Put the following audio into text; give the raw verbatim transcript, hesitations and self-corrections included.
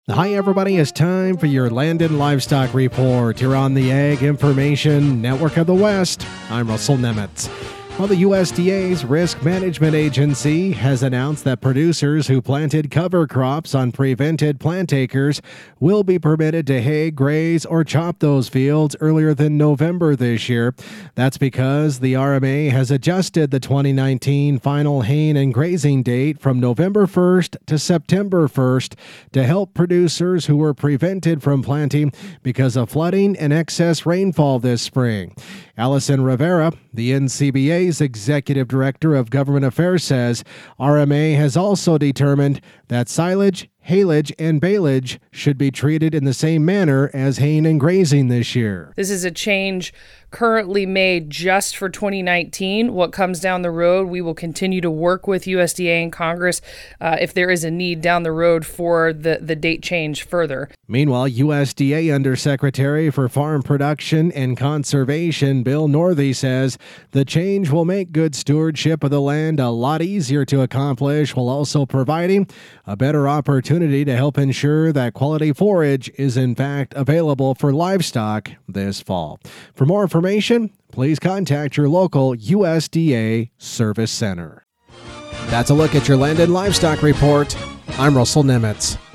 Hi, everybody. It's time for your Land and Livestock Report here on the Ag Information Network of the West. I'm Russell Nemitz. Well, the U S D A's Risk Management Agency has announced that producers who planted cover crops on prevented plant acres will be permitted to hay, graze, or chop those fields earlier than November this year. That's because the R M A has adjusted the twenty nineteen final haying and grazing date from November first to September first to help producers who were prevented from planting because of flooding and excess rainfall this spring. Allison Rivera, the N C B A's Executive Director of Government Affairs, says R M A has also determined that silage, haylage, and baleage should be treated in the same manner as haying and grazing this year. This is a change currently made just for twenty nineteen. What comes down the road, we will continue to work with U S D A and Congress uh, if there is a need down the road for the, the date change further. Meanwhile, U S D A Undersecretary for Farm Production and Conservation Bill Northey says the change will make good stewardship of the land a lot easier to accomplish, while also providing a better opportunity to help ensure that quality forage is in fact available for livestock this fall. For more information, please contact your local U S D A Service Center. That's a look at your Land and Livestock Report. I'm Russell Nemitz.